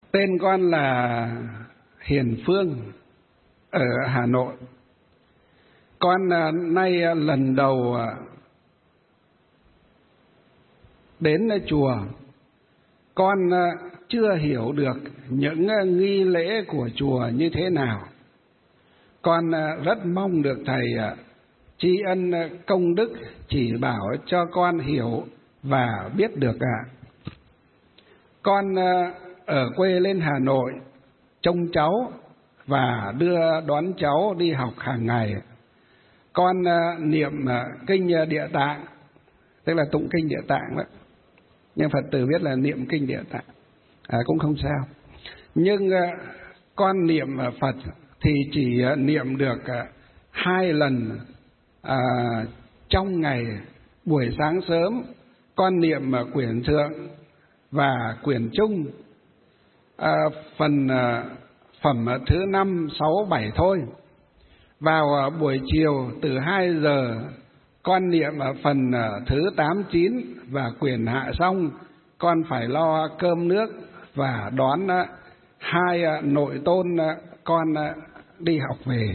Tên con là Hiền Phương ở Hà Nội. Con nay lần đầu đến chùa. Con chưa hiểu được những nghi lễ của chùa như thế nào. Con rất mong được Thầy tri ân công đức chỉ bảo cho con hiểu và biết được ạ. Con ở quê lên Hà Nội trông cháu và đưa đón cháu đi học hàng ngày. Con niệm kinh Địa Tạng, tức là tụng kinh Địa Tạng đó. Nhưng Phật tử biết là niệm kinh Địa Tạng cũng không sao. Nhưng con niệm Phật thì chỉ niệm được 2 lần trong ngày. Buổi sáng sớm con niệm quyển thượng và quyển trung, phần phẩm thứ 5, 6, 7 thôi. Vào buổi chiều từ 2 giờ con niệm phần thứ 8, 9 và quyển hạ xong. Con phải lo cơm nước và đón 2 nội tôn con đi học về.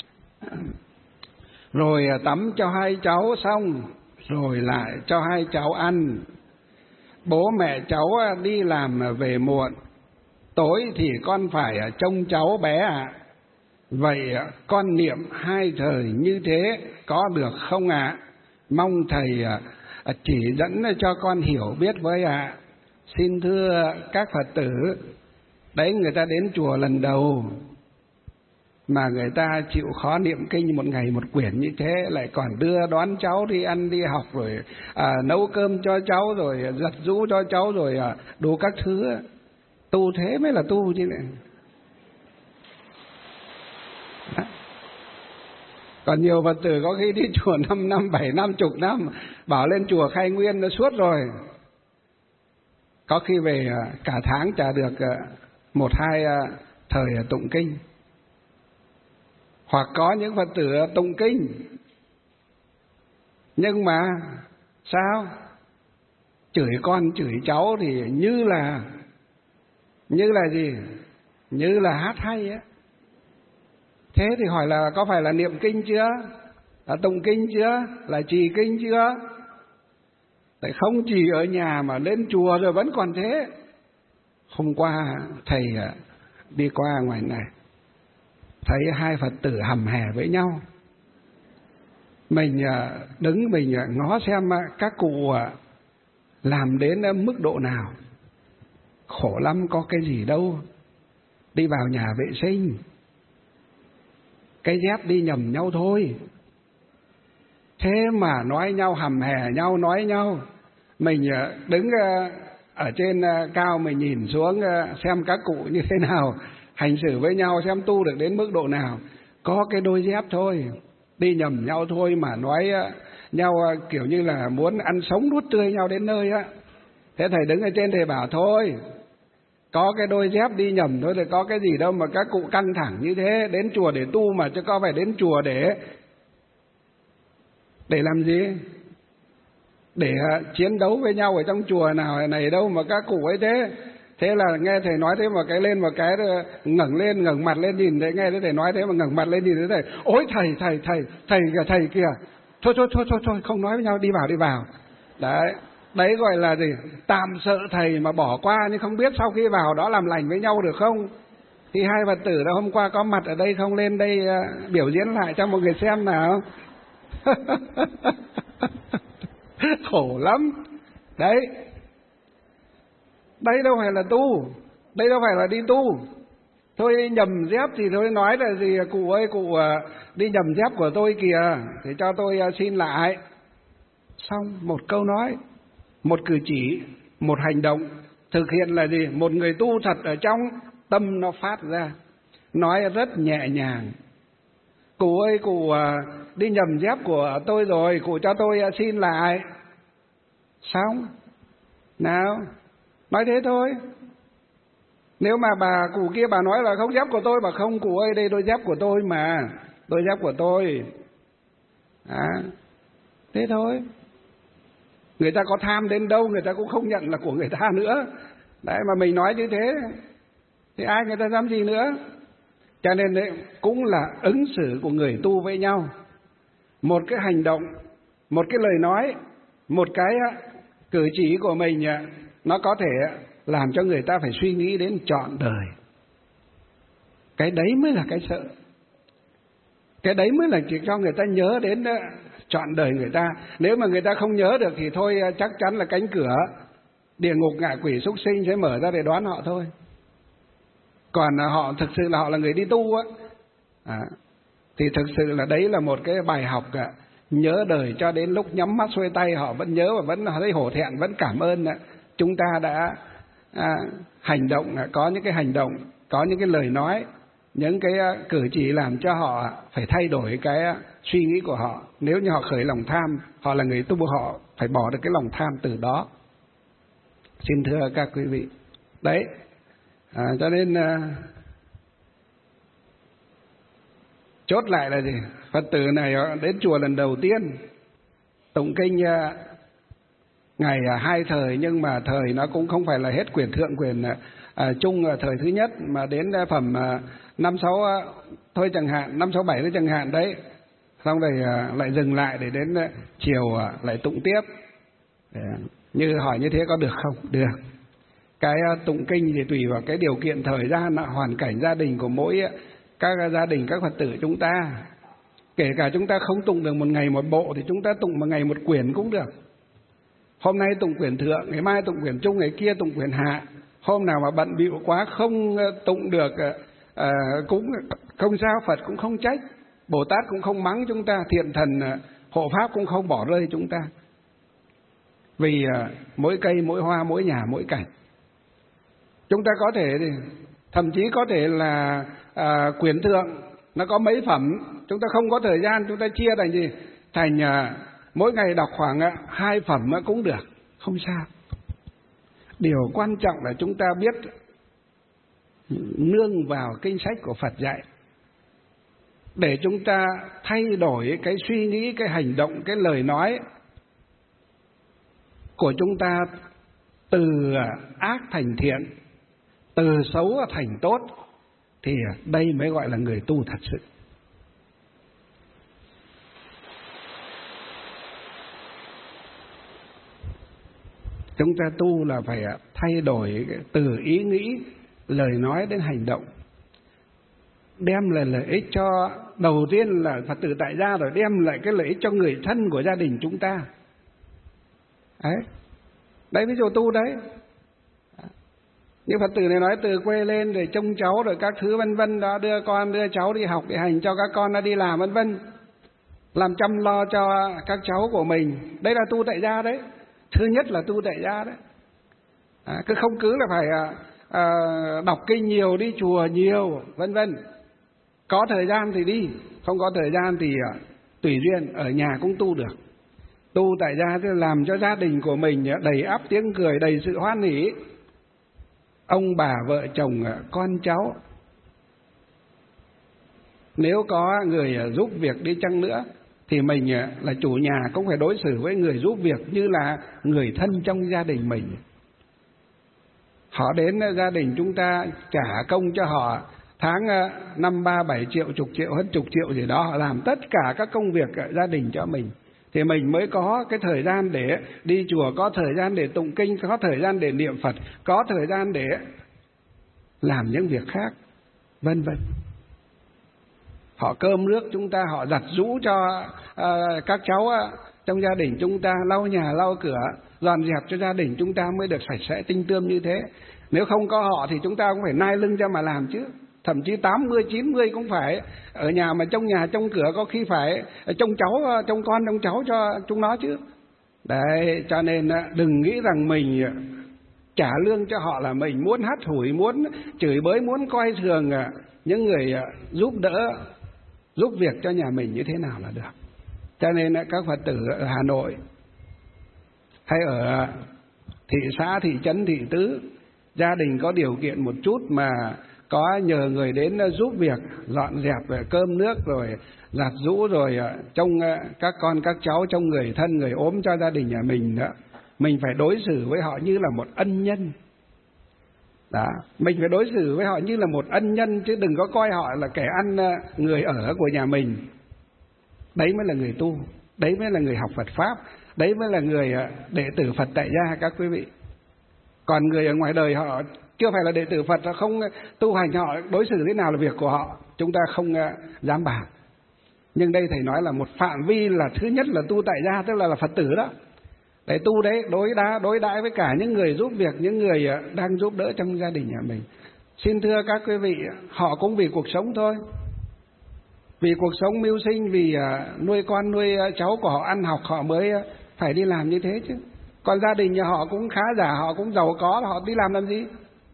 Rồi tắm cho 2 cháu xong, rồi lại cho 2 cháu ăn. Bố mẹ cháu đi làm về muộn, tối thì con phải trông cháu bé ạ. Vậy con niệm 2 thời như thế có được không ạ? Mong Thầy chỉ dẫn cho con hiểu biết với ạ. Xin thưa các Phật tử, đấy người ta đến chùa lần đầu mà người ta chịu khó niệm kinh 1 ngày 1 quyển như thế, lại còn đưa đón cháu đi ăn đi học, rồi nấu cơm cho cháu, rồi giặt giũ cho cháu, rồi đủ các thứ. Tu thế mới là tu chứ này. Còn nhiều Phật tử có khi đi chùa 5 năm, 7 năm, 10 năm, bảo lên chùa khai nguyên nó suốt rồi. Có khi về cả tháng chả được 1, 2 thời tụng kinh. Hoặc có những Phật tử tụng kinh, nhưng mà sao? Chửi con, chửi cháu thì như là gì? Như là hát hay á. Thế thì hỏi là có phải là niệm kinh chưa? Là tụng kinh chưa? Là trì kinh chưa? Tại không chỉ ở nhà mà lên chùa rồi vẫn còn thế. Hôm qua Thầy đi qua ngoài này, thấy 2 Phật tử hầm hè với nhau. Mình đứng mình ngó xem các cụ làm đến mức độ nào. Khổ lắm, có cái gì đâu. Đi vào nhà vệ sinh, cái dép đi nhầm nhau thôi. Thế mà nói nhau, hầm hè nhau, nói nhau. Mình đứng ở trên cao, mình nhìn xuống xem các cụ như thế nào, hành xử với nhau xem tu được đến mức độ nào. Có cái đôi dép thôi, đi nhầm nhau thôi mà nói nhau kiểu như là muốn ăn sống nuốt tươi nhau đến nơi á. Thế Thầy đứng ở trên Thầy bảo thôi, có cái đôi dép đi nhầm thôi thì có cái gì đâu mà các cụ căng thẳng như thế. Đến chùa để tu mà, chứ có phải đến chùa để làm gì? Để chiến đấu với nhau ở trong chùa nào này đâu mà các cụ ấy thế. Thế là nghe Thầy nói thế mà cái lên một cái ngẩng mặt lên nhìn thấy, nghe thấy Thầy nói thế mà ngẩng mặt lên nhìn thấy Thầy. Ôi thầy kìa. Thôi không nói với nhau, đi vào. Đấy gọi là gì? Tạm sợ Thầy mà bỏ qua, nhưng không biết sau khi vào đó làm lành với nhau được không. Thì 2 Phật tử đó hôm qua có mặt ở đây không, lên đây biểu diễn lại cho mọi người xem nào. Khổ lắm. Đấy đâu phải là tu, đây đâu phải là đi tu. Thôi nhầm dép thì thôi nói là gì, cụ ơi cụ đi nhầm dép của tôi kìa, thì cho tôi xin lại. Xong, một câu nói, một cử chỉ, một hành động thực hiện là gì? Một người tu thật ở trong tâm nó phát ra, nói rất nhẹ nhàng. Cụ ơi cụ đi nhầm dép của tôi rồi, cụ cho tôi xin lại. Xong, nào, nói thế thôi. Nếu mà bà cụ kia bà nói là không dép của tôi, bà không, cụ ơi đây đôi dép của tôi mà, đôi dép của tôi. Thế thôi. Người ta có tham đến đâu người ta cũng không nhận là của người ta nữa. Đấy mà mình nói như thế. thì ai người ta dám gì nữa. Cho nên đấy cũng là ứng xử của người tu với nhau. Một cái hành động, một cái lời nói, một cái cử chỉ của mình nó có thể làm cho người ta phải suy nghĩ đến trọn đời. Cái đấy mới là cái sợ. Cái đấy mới là chỉ cho người ta nhớ đến trọn đời người ta. Nếu mà người ta không nhớ được thì thôi, chắc chắn là cánh cửa địa ngục ngạ quỷ súc sinh sẽ mở ra để đón họ thôi. Còn họ thực sự là họ là người đi tu thì thực sự là đấy là một cái bài học nhớ đời, cho đến lúc nhắm mắt xuôi tay họ vẫn nhớ và vẫn thấy hổ thẹn, vẫn cảm ơn chúng ta đã hành động, có những cái hành động, có những cái lời nói, những cái cử chỉ làm cho họ phải thay đổi cái suy nghĩ của họ. Nếu như họ khởi lòng tham, họ là người tu, họ phải bỏ được cái lòng tham từ đó. Xin thưa các quý vị, đấy cho nên chốt lại là gì? Phật tử này đến chùa lần đầu tiên tụng kinh ngày 2 thời, nhưng mà thời nó cũng không phải là hết quyển thượng quyển trung thời thứ nhất, mà đến phẩm 5, 6 thôi chẳng hạn, 5, 6, 7 thôi chẳng hạn đấy. Xong rồi lại dừng lại để đến chiều lại tụng tiếp. Như hỏi như thế có được không? Được. Cái tụng kinh thì tùy vào cái điều kiện thời gian, hoàn cảnh gia đình của mỗi các gia đình, các Phật tử chúng ta. Kể cả chúng ta không tụng được một ngày một bộ thì chúng ta tụng một ngày một quyển cũng được. Hôm nay tụng quyển thượng, ngày mai tụng quyển trung, ngày kia tụng quyển hạ. Hôm nào mà bận bịu quá không tụng được cũng không sao, Phật cũng không trách, Bồ Tát cũng không mắng chúng ta, thiện thần hộ pháp cũng không bỏ rơi chúng ta. Vì mỗi cây, mỗi hoa, mỗi nhà, mỗi cảnh. Chúng ta có thể, thậm chí có thể là quyển thượng nó có mấy phẩm, chúng ta không có thời gian, chúng ta chia thành gì? Thành mỗi ngày đọc khoảng 2 phẩm cũng được, không sao. Điều quan trọng là chúng ta biết nương vào kinh sách của Phật dạy, để chúng ta thay đổi cái suy nghĩ, cái hành động, cái lời nói của chúng ta từ ác thành thiện, từ xấu thành tốt, thì đây mới gọi là người tu thật sự. Chúng ta tu là phải thay đổi từ ý nghĩ, lời nói đến hành động, đem lại lợi ích cho, đầu tiên là Phật tử tại gia, rồi đem lại cái lợi ích cho người thân của gia đình chúng ta. Đấy ví dụ tu đấy. Như Phật tử này nói từ quê lên rồi trông cháu rồi các thứ vân vân đó, đưa con đưa cháu đi học đi hành, cho các con nó đi làm vân vân, làm chăm lo cho các cháu của mình. Đấy là tu tại gia đấy. Thứ nhất là tu tại gia đấy. Cứ không cứ là phải đọc kinh nhiều, đi chùa nhiều vân vân. Có thời gian thì đi, không có thời gian thì tùy duyên, ở nhà cũng tu được. Tu tại gia thì làm cho gia đình của mình đầy ắp tiếng cười, đầy sự hoan hỷ. Ông bà, vợ chồng, con cháu, nếu có người giúp việc đi chăng nữa thì mình là chủ nhà cũng phải đối xử với người giúp việc như là người thân trong gia đình mình. Họ đến gia đình chúng ta trả công cho họ tháng 5, 3, 7 triệu, chục triệu, hơn chục triệu gì đó, họ làm tất cả các công việc gia đình cho mình, thì mình mới có cái thời gian để đi chùa, có thời gian để tụng kinh, có thời gian để niệm Phật, có thời gian để làm những việc khác vân vân. Họ cơm nước chúng ta, họ giặt giũ cho các cháu trong gia đình chúng ta, lau nhà lau cửa, dọn dẹp cho gia đình chúng ta mới được sạch sẽ tinh tươm như thế. Nếu không có họ thì chúng ta cũng phải nai lưng ra mà làm chứ. Thậm chí 80, 90 cũng phải ở nhà, mà trong nhà trong cửa có khi phải trông cháu, trông con, trông cháu cho chúng nó chứ. Đấy, cho nên đừng nghĩ rằng mình trả lương cho họ là mình muốn hắt hủi, muốn chửi bới, muốn coi thường những người giúp đỡ, giúp việc cho nhà mình như thế nào là được. Cho nên các Phật tử ở Hà Nội hay ở thị xã, thị trấn, thị tứ, gia đình có điều kiện một chút mà có nhờ người đến giúp việc, dọn dẹp về cơm nước rồi giặt giũ rồi trông các con các cháu, trông người thân người ốm cho gia đình nhà mình nữa, mình phải đối xử với họ như là một ân nhân. Đó, mình phải đối xử với họ như là một ân nhân, chứ đừng có coi họ là kẻ ăn người ở của nhà mình. Đấy mới là người tu, đấy mới là người học Phật Pháp, đấy mới là người đệ tử Phật tại gia các quý vị. Còn người ở ngoài đời họ chưa phải là đệ tử Phật, họ không tu hành, họ đối xử thế nào là việc của họ, chúng ta không dám bàn. Nhưng đây thầy nói là một phạm vi là thứ nhất là tu tại gia, tức là Phật tử đó. Để tu đấy đối đãi với cả những người giúp việc, những người đang giúp đỡ trong gia đình nhà mình. Xin thưa các quý vị, họ cũng vì cuộc sống thôi, vì cuộc sống mưu sinh, vì nuôi con nuôi cháu của họ ăn học, họ mới phải đi làm như thế chứ. Còn gia đình nhà họ cũng khá giả, họ cũng giàu có, họ đi làm gì?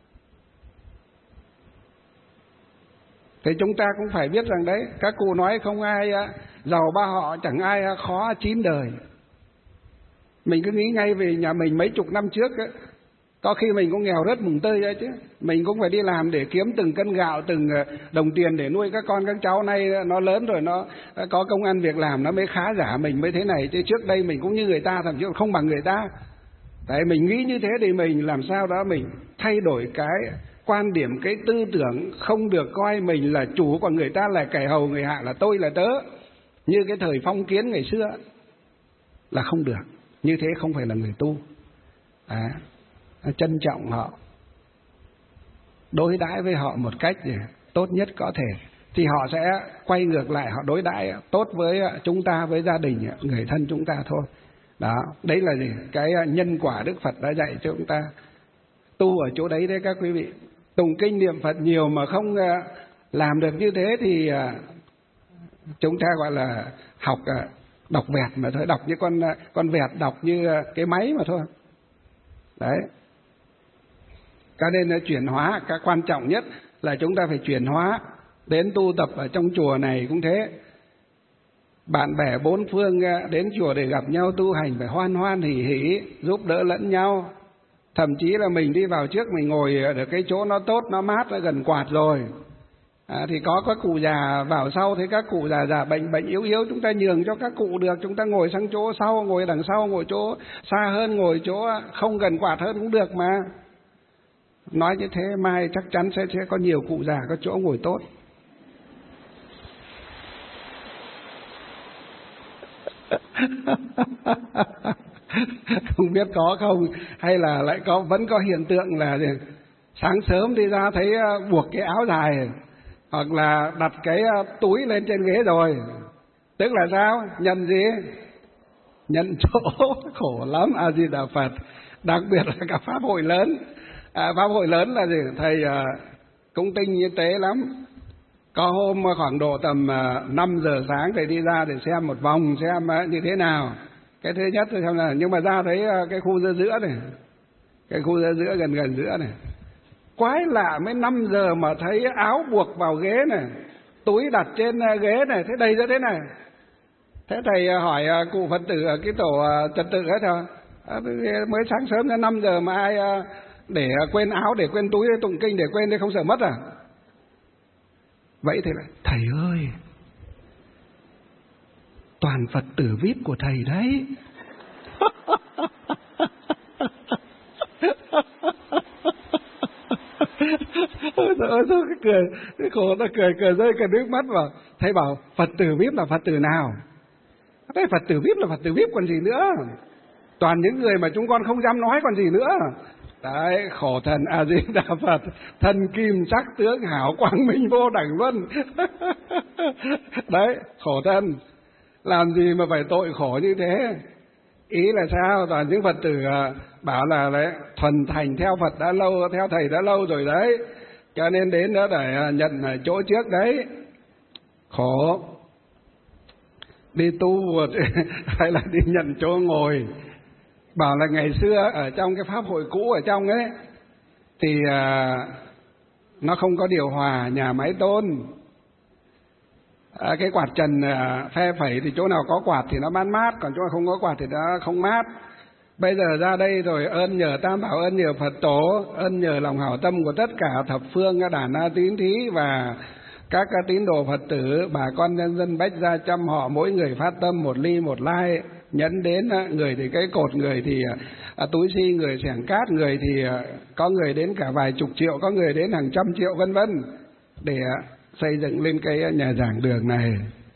Thì chúng ta cũng phải biết rằng đấy, các cụ nói không ai giàu ba họ, chẳng ai khó 9 đời. Mình cứ nghĩ ngay về nhà mình mấy chục năm trước ấy, có khi mình cũng nghèo rất mùng tơi đấy chứ. Mình cũng phải đi làm để kiếm từng cân gạo, từng đồng tiền để nuôi các con các cháu. Nay nó lớn rồi, nó có công ăn việc làm, nó mới khá giả, mình mới thế này. Chứ trước đây mình cũng như người ta, thậm chí không bằng người ta. Tại mình nghĩ như thế thì mình làm sao đó mình thay đổi cái quan điểm, cái tư tưởng, không được coi mình là chủ, còn người ta là kẻ hầu, người hạ là tôi là tớ, như cái thời phong kiến ngày xưa, là không được. Như thế không phải là người tu. Trân trọng họ, đối đãi với họ một cách tốt nhất có thể, thì họ sẽ quay ngược lại, họ đối đãi tốt với chúng ta, với gia đình, người thân chúng ta thôi. Đó, đấy là gì? Cái nhân quả Đức Phật đã dạy cho chúng ta. Tu ở chỗ đấy đấy các quý vị. Tụng kinh niệm Phật nhiều mà không làm được như thế thì chúng ta gọi là học đọc vẹt mà thôi, đọc như con vẹt, đọc như cái máy mà thôi. Đấy. Cho nên chuyển hóa, cái quan trọng nhất là chúng ta phải chuyển hóa. Đến tu tập ở trong chùa này cũng thế. Bạn bè bốn phương đến chùa để gặp nhau tu hành phải hoan hoan hỉ hỉ, giúp đỡ lẫn nhau. Thậm chí là mình đi vào trước, mình ngồi ở cái chỗ nó tốt, nó mát, nó gần quạt rồi. Thì có các cụ già vào sau, thấy các cụ già bệnh yếu, chúng ta nhường cho các cụ được, chúng ta ngồi sang chỗ sau, ngồi đằng sau, ngồi chỗ xa hơn, ngồi chỗ không gần quạt hơn cũng được mà. Nói như thế mai chắc chắn sẽ có nhiều cụ già có chỗ ngồi tốt. Không biết có không, hay là lại vẫn có hiện tượng là sáng sớm đi ra thấy buộc cái áo dài, hoặc là đặt cái túi lên trên ghế rồi. Tức là sao? Nhận gì? Nhận chỗ. Khổ lắm, A Di Đà Phật. Đặc biệt là cả pháp hội lớn. Pháp hội lớn là gì? Thầy cũng tinh như tế lắm. Có hôm khoảng độ tầm 5 giờ sáng thầy đi ra để xem một vòng, xem như thế nào. Cái thứ nhất thì xem là, nhưng mà ra thấy cái khu giữa này, cái khu giữa gần giữa này, quái lạ, mới 5 giờ mà thấy áo buộc vào ghế này, túi đặt trên ghế này, thế đầy ra thế này. Thế thầy hỏi cụ Phật tử ở cái tổ trật tự hết rồi, mới sáng sớm ra 5 giờ mà ai để quên áo, để quên túi, tụng kinh để quên, để không sợ mất à? Vậy thì lại, thầy ơi, toàn Phật tử VIP của thầy đấy. Ôi thôi, cái khổ, ta cười rơi cả nước mắt vào. Thầy bảo Phật tử VIP là Phật tử nào? Thế Phật tử VIP là Phật tử VIP còn gì nữa? Toàn những người mà chúng con không dám nói còn gì nữa. Đấy, khổ thần A Di Đà Phật, thân kim sắc tướng hảo, quang minh vô đẳng luân. Đấy, khổ thân, làm gì mà phải tội khổ như thế? Ý là sao? Toàn những Phật tử bảo là đấy, thuần thành theo Phật đã lâu, theo thầy đã lâu rồi đấy, cho nên đến đó để nhận chỗ trước đấy. Khổ. Đi tu hay là đi nhận chỗ ngồi. Bảo là ngày xưa ở trong cái pháp hội cũ ở trong ấy thì nó không có điều hòa, nhà máy tôn. Cái quạt trần phe phẩy thì chỗ nào có quạt thì nó mát, còn chỗ nào không có quạt thì nó không mát. Bây giờ ra đây rồi ơn nhờ Tam Bảo, ơn nhờ Phật Tổ, ơn nhờ lòng hảo tâm của tất cả thập phương đàn tín thí và các tín đồ Phật tử, bà con nhân dân Bách Gia Chăm họ, mỗi người phát tâm một ly một lai nhẫn đến, người thì cái cột, người thì túi xi, người xẻng cát, người thì có người đến cả vài chục triệu, có người đến hàng trăm triệu vân vân để xây dựng lên cái nhà giảng đường này.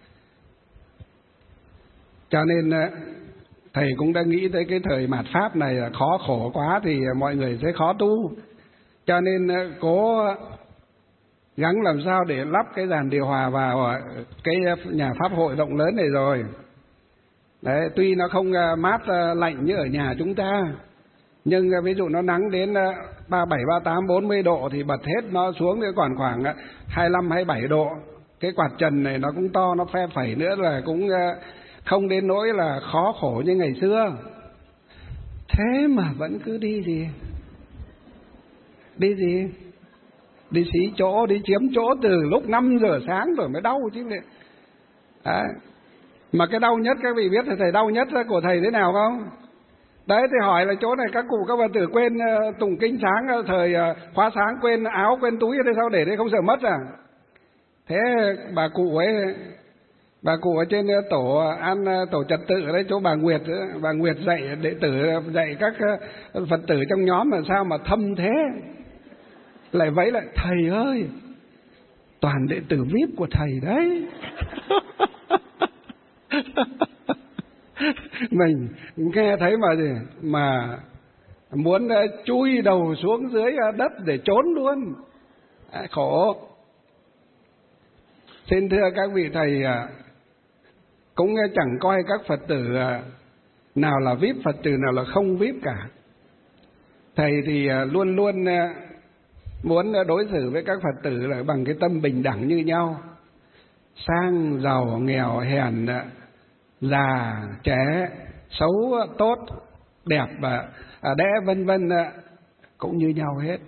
Cho nên thầy cũng đã nghĩ tới cái thời mạt Pháp này là khó khổ quá thì mọi người sẽ khó tu, cho nên cố gắng làm sao để lắp cái dàn điều hòa vào cái nhà pháp hội rộng lớn này rồi. Đấy, tuy nó không mát lạnh như ở nhà chúng ta, nhưng ví dụ nó nắng đến 37, 38, 40 độ thì bật hết nó xuống thì còn khoảng 25, 27 độ. Cái quạt trần này nó cũng to, nó phe phẩy nữa là cũng không đến nỗi là khó khổ như ngày xưa. Thế mà vẫn cứ đi gì? Đi gì? Đi xí chỗ, đi chiếm chỗ từ lúc 5 giờ sáng rồi mới đau chứ. Đấy. Mà cái đau nhất các vị biết là thầy đau nhất của thầy thế nào không? Đấy, thì hỏi là chỗ này các cụ các bà tử quên tụng kinh sáng, thời khóa sáng quên áo quên túi thế sao để đây không sợ mất à? Thế bà cụ ở trên tổ trật tự ở đấy, chỗ bà Nguyệt dạy đệ tử, dạy các Phật tử trong nhóm là sao mà thâm thế. Lại vẫy lại, thầy ơi, toàn đệ tử VIP của thầy đấy. Mình nghe thấy mà gì mà muốn chui đầu xuống dưới đất để trốn luôn. Khổ. Xin thưa các vị thầy, cũng chẳng coi các Phật tử nào là VIP, Phật tử nào là không VIP cả. Thầy thì luôn luôn muốn đối xử với các Phật tử là bằng cái tâm bình đẳng như nhau. Sang, giàu, nghèo, hèn, già, trẻ, xấu, tốt, đẹp, đẽ vân vân cũng như nhau hết.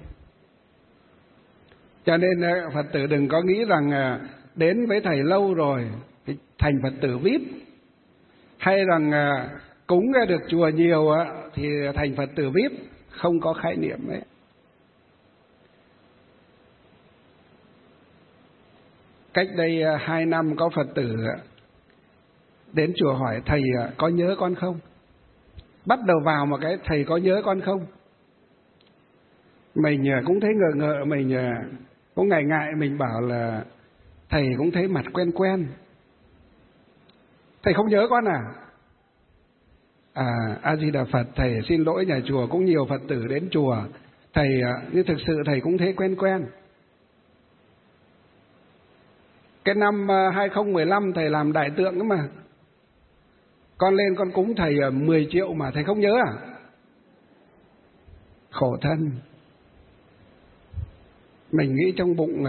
Cho nên Phật tử đừng có nghĩ rằng đến với thầy lâu rồi thì thành Phật tử VIP, hay rằng cúng được chùa nhiều thì thành Phật tử VIP. Không có khái niệm ấy. Cách đây 2 năm có Phật tử đến chùa hỏi thầy có nhớ con không? Bắt đầu vào một cái thầy có nhớ con không? Mình cũng thấy ngờ, mình cũng ngại ngại, mình bảo là thầy cũng thấy mặt quen quen. Thầy không nhớ con à? A Di Đà Phật, thầy xin lỗi, nhà chùa cũng nhiều Phật tử đến chùa, thầy nhưng thực sự thầy cũng thấy quen quen. Cái năm 2015 thầy làm đại tượng đó mà, con lên con cúng thầy 10 triệu mà thầy không nhớ à? Khổ thân. Mình nghĩ trong bụng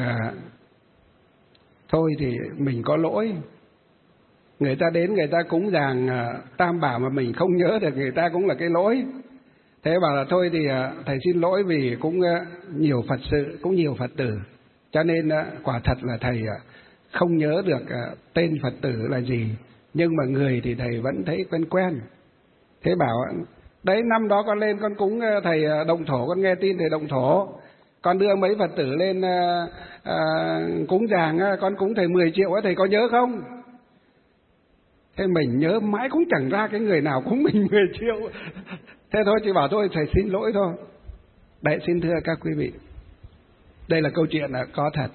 thôi thì mình có lỗi. Người ta đến người ta cúng dường tam bảo mà mình không nhớ được, người ta cũng là cái lỗi. Thế bảo là thôi thì thầy xin lỗi vì cũng nhiều Phật sự, cũng nhiều Phật tử, cho nên quả thật là thầy không nhớ được tên Phật tử là gì, nhưng mà người thì thầy vẫn thấy quen quen. Thế bảo đấy, năm đó con lên con cúng thầy động thổ, con nghe tin thầy động thổ, con đưa mấy Phật tử lên cúng dường, con cúng thầy 10 triệu ấy, thầy có nhớ không? Thế mình nhớ mãi cũng chẳng ra cái người nào cúng mình 10 triệu. Thế thôi chỉ bảo thôi thầy xin lỗi thôi. Đấy, xin thưa các quý vị, đây là câu chuyện có thật.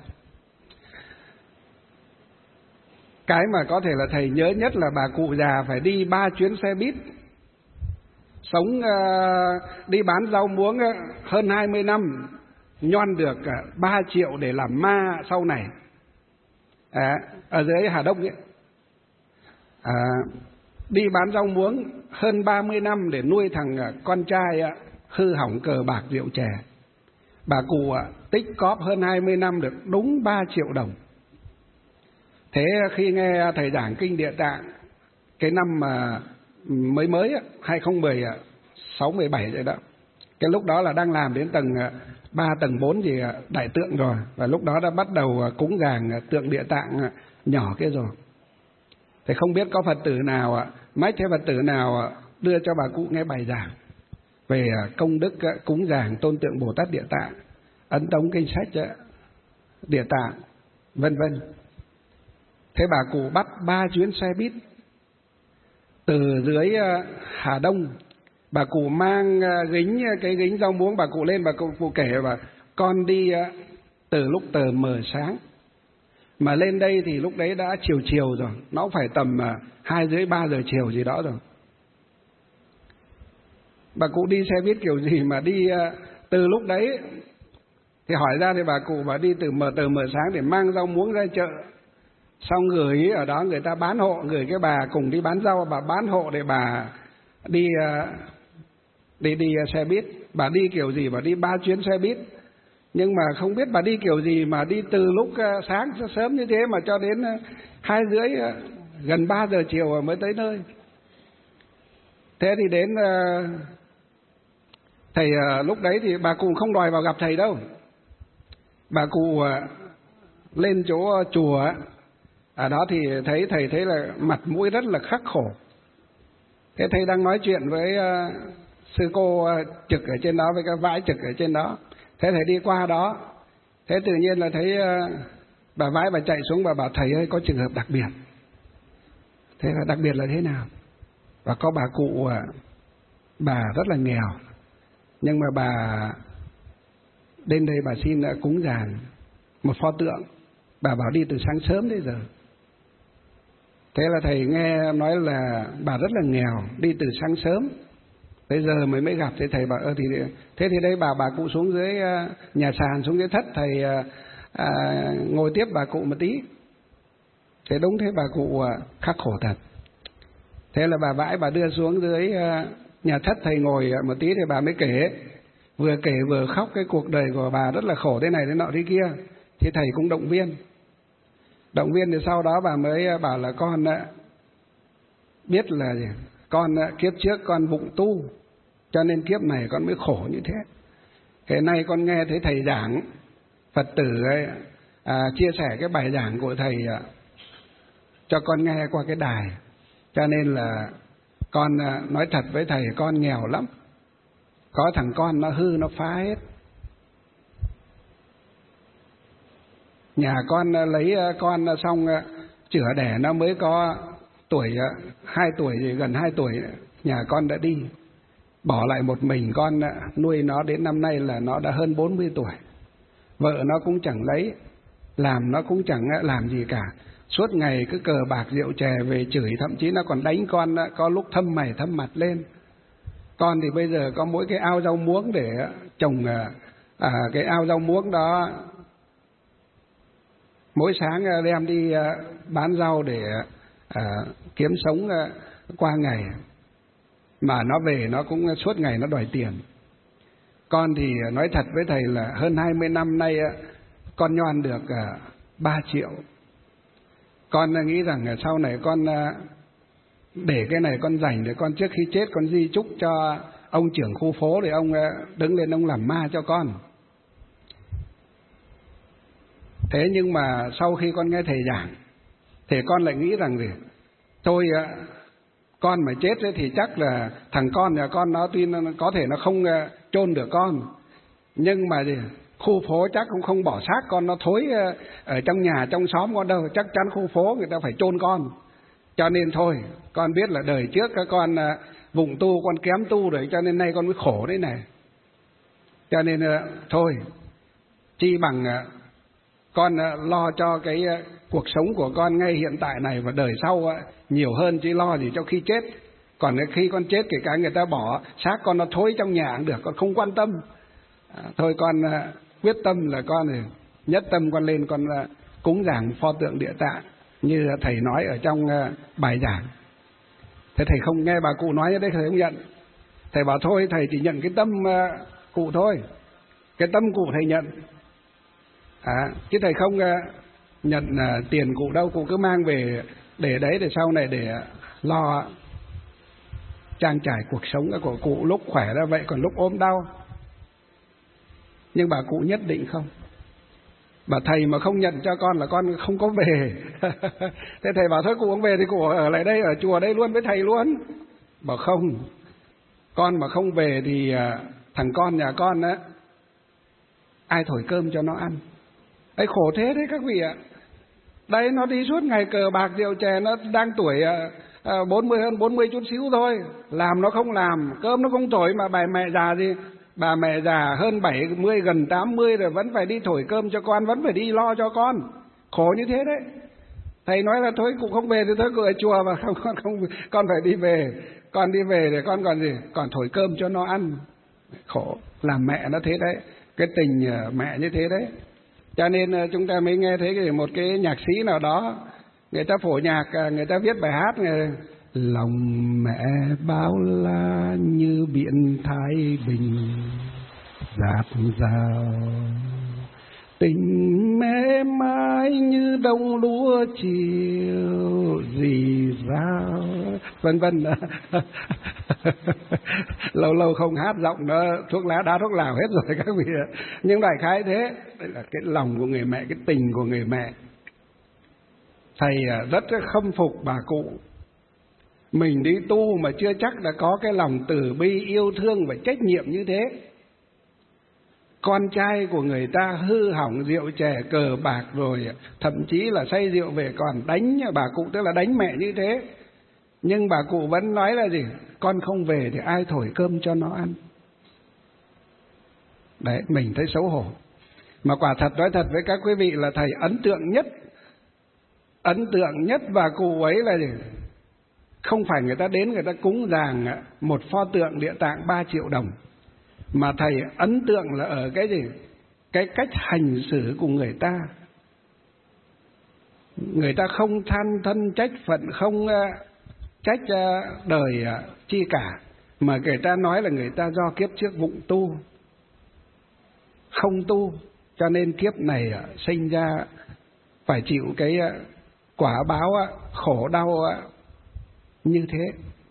Cái mà có thể là thầy nhớ nhất là bà cụ già phải đi 3 chuyến xe buýt, sống đi bán rau muống hơn 20 năm, nhon được 3 triệu để làm ma sau này. Ở dưới Hà Đông ấy. Đi bán rau muống hơn 30 năm để nuôi thằng con trai hư hỏng cờ bạc rượu chè. Bà cụ tích cóp hơn 20 năm được đúng 3 triệu đồng. Thế khi nghe thầy giảng kinh Địa Tạng cái năm mà mới 2016, 17 rồi đó, cái lúc đó là đang làm đến tầng 3, tầng 4 gì đại tượng rồi, và lúc đó đã bắt đầu cúng dường tượng Địa Tạng nhỏ kia rồi. Thì không biết có Phật tử nào, mấy thế Phật tử nào đưa cho bà cụ nghe bài giảng về công đức cúng dường tôn tượng Bồ Tát Địa Tạng, ấn tống kinh sách Địa Tạng, vân vân. Thế bà cụ bắt 3 chuyến xe buýt từ dưới Hà Đông, bà cụ mang cái gính rau muống, bà cụ lên, bà cụ kể và con đi từ lúc tờ mờ sáng mà lên đây thì lúc đấy đã chiều chiều rồi, nó phải tầm 2 rưỡi 3 giờ chiều gì đó rồi. Bà cụ đi xe buýt kiểu gì mà đi từ lúc đấy. Thì hỏi ra thì bà cụ bà đi từ tờ mờ sáng để mang rau muống ra chợ, xong gửi ở đó người ta bán hộ, gửi cái bà cùng đi bán rau, bà bán hộ để bà đi xe buýt. Bà đi kiểu gì? Bà đi 3 chuyến xe buýt. Nhưng mà không biết bà đi kiểu gì mà đi từ lúc sáng sớm như thế mà cho đến 2 rưỡi gần 3 giờ chiều mới tới nơi. Thế thì đến thầy lúc đấy thì bà cụ không đòi vào gặp thầy đâu. Bà cụ lên chỗ chùa ở đó thì thấy thầy thấy là mặt mũi rất là khắc khổ. Thế thầy đang nói chuyện với sư cô trực ở trên đó, với các vãi trực ở trên đó. Thế thầy đi qua đó, thế tự nhiên là thấy bà vãi bà chạy xuống, bà bảo thầy ơi có trường hợp đặc biệt. Thế là đặc biệt là thế nào? Và có bà cụ bà rất là nghèo, nhưng mà bà đến đây bà xin cúng dường một pho tượng. Bà bảo đi từ sáng sớm đến giờ. Thế là thầy nghe nói là bà rất là nghèo, đi từ sáng sớm tới giờ mới gặp. Thế thầy bảo thế thì đây bà cụ xuống dưới nhà sàn, xuống dưới thất, thầy ngồi tiếp bà cụ một tí. Thế đúng thế, bà cụ khắc khổ thật. Thế là bà vãi bà đưa xuống dưới nhà thất, thầy ngồi một tí thì bà mới kể, vừa kể vừa khóc cái cuộc đời của bà rất là khổ thế này thế nọ thế kia. Thì thầy cũng động viên thì sau đó bà mới bảo là con biết là gì? Con kiếp trước con vụng tu, cho nên kiếp này con mới khổ như thế. Thế nay con nghe thấy thầy giảng, Phật tử ấy, chia sẻ cái bài giảng của thầy cho con nghe qua cái đài, cho nên là con nói thật với thầy, con nghèo lắm. Có thằng con nó hư nó phá hết. Nhà con lấy con xong chữa đẻ nó mới có tuổi 2 tuổi gì, gần 2 tuổi nhà con đã đi, bỏ lại một mình con nuôi nó đến năm nay là nó đã hơn 40 tuổi. Vợ nó cũng chẳng lấy, làm nó cũng chẳng làm gì cả. Suốt ngày cứ cờ bạc rượu chè về chửi, thậm chí nó còn đánh con, có lúc thâm mày thâm mặt lên. Con thì bây giờ có mỗi cái ao rau muống để trồng, cái ao rau muống đó mỗi sáng đem đi bán rau để kiếm sống qua ngày. Mà nó về nó cũng suốt ngày nó đòi tiền. Con thì nói thật với thầy là hơn 20 năm nay con nhoan được 3 triệu. Con nghĩ rằng sau này con để cái này con dành để con trước khi chết con di chúc cho ông trưởng khu phố để ông đứng lên ông làm ma cho con. Thế nhưng mà sau khi con nghe thầy giảng thì con lại nghĩ rằng gì? Thôi con mà chết thì chắc là thằng con nhà con nó tuy nó có thể nó không chôn được con, nhưng mà gì? Khu phố chắc cũng không bỏ xác con nó thối ở trong nhà trong xóm con đâu, chắc chắn khu phố người ta phải chôn con. Cho nên thôi, con biết là đời trước các con vụng tu, con kém tu rồi, cho nên nay con mới khổ đấy này. Cho nên thôi, chi bằng con lo cho cái cuộc sống của con ngay hiện tại này và đời sau nhiều hơn, chứ lo gì cho khi chết. Còn khi con chết kể cả người ta bỏ xác con nó thối trong nhà cũng được, con không quan tâm. Thôi con quyết tâm là con nhất tâm con lên con cúng dường pho tượng Địa Tạng như thầy nói ở trong bài giảng. Thế thầy không nghe bà cụ nói như đấy, thầy không nhận. Thầy bảo thôi thầy chỉ nhận cái tâm cụ thôi, cái tâm cụ thầy nhận, chứ thầy không nhận tiền cụ đâu. Cụ cứ mang về để đấy, để sau này để lo trang trải cuộc sống của cụ lúc khỏe ra vậy, còn lúc ốm đau. Nhưng bà cụ nhất định không. Bà thầy mà không nhận cho con là con không có về. Thế thầy bảo thôi cụ không về thì cụ ở lại đây, ở chùa đây luôn với thầy luôn. Bảo không, con mà không về thì thằng con nhà con á, ai thổi cơm cho nó ăn. Ấy khổ thế đấy các vị ạ. Đây nó đi suốt ngày cờ bạc rượu chè, nó đang tuổi 40 hơn 40 chút xíu thôi, làm nó không làm, cơm nó không thổi, mà bà mẹ già gì, bà mẹ già hơn 70 gần 80 rồi vẫn phải đi thổi cơm cho con, vẫn phải đi lo cho con, khổ như thế đấy. Thầy nói là thôi cũng không về thì thôi, cứ ở chùa mà không con phải đi về, con đi về để con còn gì, còn thổi cơm cho nó ăn, khổ. Làm mẹ nó thế đấy, cái tình mẹ như thế đấy. Cho nên chúng ta mới nghe thấy một cái nhạc sĩ nào đó, người ta phổ nhạc, người ta viết bài hát này: lòng mẹ bao la như biển Thái Bình dạt dào, tình mẹ mãi như đồng lúa chiều rì rào, vân vân. Lâu lâu không hát giọng nó thuốc lá đá thuốc lào hết rồi các vị ạ. Nhưng đại khái thế, đây là cái lòng của người mẹ, cái tình của người mẹ. Thầy rất khâm phục bà cụ. Mình đi tu mà chưa chắc đã có cái lòng từ bi, yêu thương và trách nhiệm như thế. Con trai của người ta hư hỏng rượu chè cờ bạc rồi, thậm chí là say rượu về còn đánh bà cụ, tức là đánh mẹ như thế. Nhưng bà cụ vẫn nói là gì? Con không về thì ai thổi cơm cho nó ăn. Đấy, mình thấy xấu hổ. Mà quả thật, nói thật với các quý vị là thầy ấn tượng nhất bà cụ ấy là gì? Không phải người ta đến người ta cúng dường một pho tượng Địa Tạng 3 triệu đồng, mà thầy ấn tượng là ở cái gì? Cái cách hành xử của người ta. Người ta không than thân trách phận, không trách đời chi cả, mà người ta nói là người ta do kiếp trước vụng tu, không tu, cho nên kiếp này sinh ra phải chịu cái quả báo khổ đau như thế.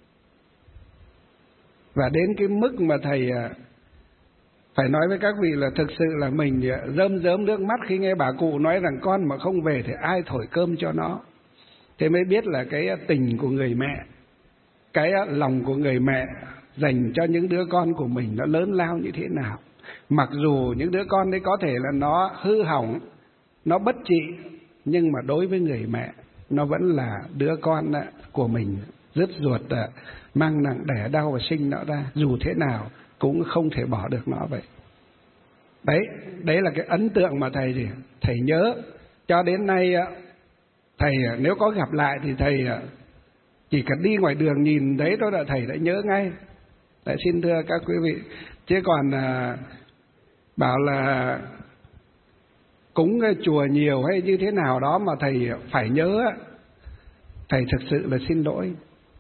Và đến cái mức mà thầy phải nói với các vị là thực sự là mình rơm nước mắt khi nghe bà cụ nói rằng con mà không về thì ai thổi cơm cho nó. Thế mới biết là cái tình của người mẹ, cái lòng của người mẹ dành cho những đứa con của mình nó lớn lao như thế nào. Mặc dù những đứa con đấy có thể là nó hư hỏng, nó bất trị, nhưng mà đối với người mẹ nó vẫn là đứa con của mình, rứt ruột mang nặng đẻ đau và sinh nó ra, dù thế nào cũng không thể bỏ được nó vậy. Đấy là cái ấn tượng mà thầy nhớ. Cho đến nay thầy nếu có gặp lại thì thầy chỉ cần đi ngoài đường nhìn thấy thôi là thầy đã nhớ ngay. Đấy, xin thưa các quý vị. Chứ còn bảo là cúng chùa nhiều hay như thế nào đó mà thầy phải nhớ, thầy thực sự là xin lỗi.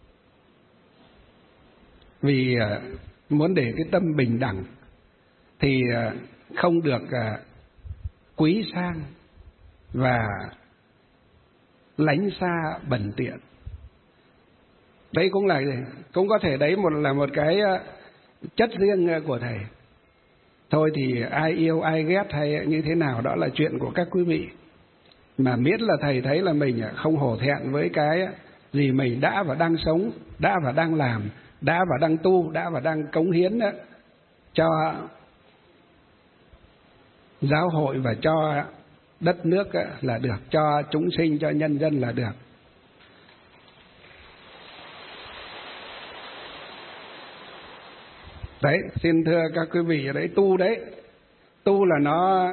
Vì muốn để cái tâm bình đẳng thì không được quý sang và lánh xa bẩn tiện. Đấy cũng là gì? Cũng có thể đấy là một cái chất riêng của thầy. Thôi thì ai yêu ai ghét hay như thế nào đó là chuyện của các quý vị. Mà miễn là thầy thấy là mình không hổ thẹn với cái gì mình đã và đang sống, đã và đang làm, đã và đang tu, đã và đang cống hiến cho giáo hội và cho đất nước là được, cho chúng sinh, cho nhân dân là được. Đấy, xin thưa các quý vị, đấy, tu là nó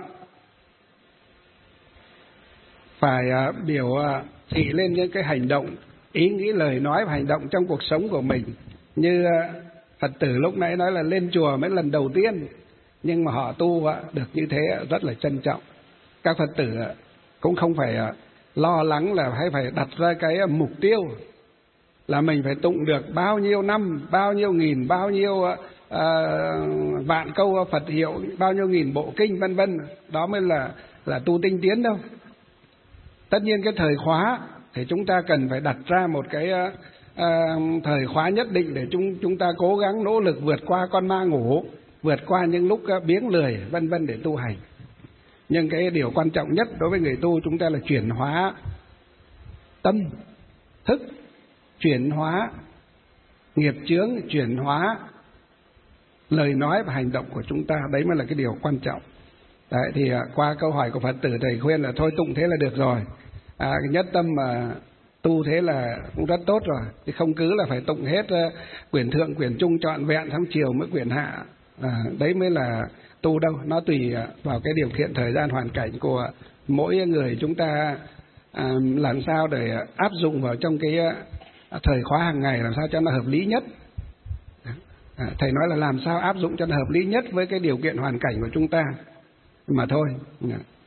phải biểu thị lên những cái hành động, ý nghĩ, lời nói và hành động trong cuộc sống của mình. Như Phật tử lúc nãy nói là lên chùa mới lần đầu tiên, nhưng mà họ tu được như thế rất là trân trọng. Các Phật tử cũng không phải lo lắng là hay phải đặt ra cái mục tiêu là mình phải tụng được bao nhiêu năm, bao nhiêu nghìn, bao nhiêu vạn câu Phật hiệu, bao nhiêu nghìn bộ kinh vân vân, đó mới là tu tinh tiến đâu. Tất nhiên cái thời khóa thì chúng ta cần phải đặt ra một cái thời khóa nhất định để chúng ta cố gắng nỗ lực vượt qua con ma ngủ, vượt qua những lúc biếng lười vân vân để tu hành. Nhưng cái điều quan trọng nhất đối với người tu chúng ta là chuyển hóa tâm thức, chuyển hóa nghiệp chướng, chuyển hóa lời nói và hành động của chúng ta. Đấy mới là cái điều quan trọng. Đấy, thì qua câu hỏi của Phật tử, thầy khuyên là thôi tụng thế là được rồi. Nhất tâm mà tu thế là cũng rất tốt rồi, chứ không cứ là phải tụng hết quyển thượng quyển trung trọn vẹn xong chiều mới quyển hạ, đấy mới là tu đâu. Nó tùy vào cái điều kiện thời gian hoàn cảnh của mỗi người chúng ta, làm sao để áp dụng vào trong cái thời khóa hàng ngày làm sao cho nó hợp lý nhất. Thầy nói là làm sao áp dụng cho nó hợp lý nhất với cái điều kiện hoàn cảnh của chúng ta mà thôi.